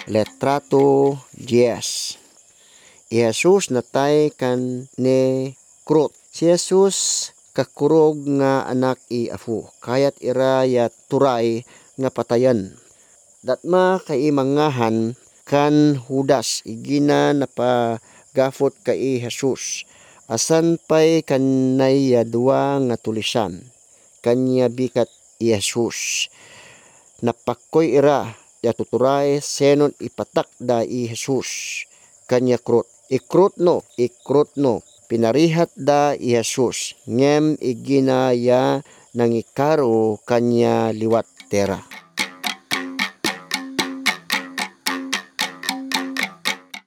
Letrato 10. Jesus natay kan ni krut. Si Jesus kakurog nga anak i Apo. Kayat ira ya turay nga patayan. Datma kay mangahan kan Judas igina napagafot kay Jesus. Asan pay kanay ya dua nga tulisan. Kanya bikat i Jesus. Napakoy ira ya tuturay senon ipatakda i Jesus. Kanya krut. Ikrut no. Pinarihat da i Jesus. Ngem igina ya nangikaro kanya liwat tera.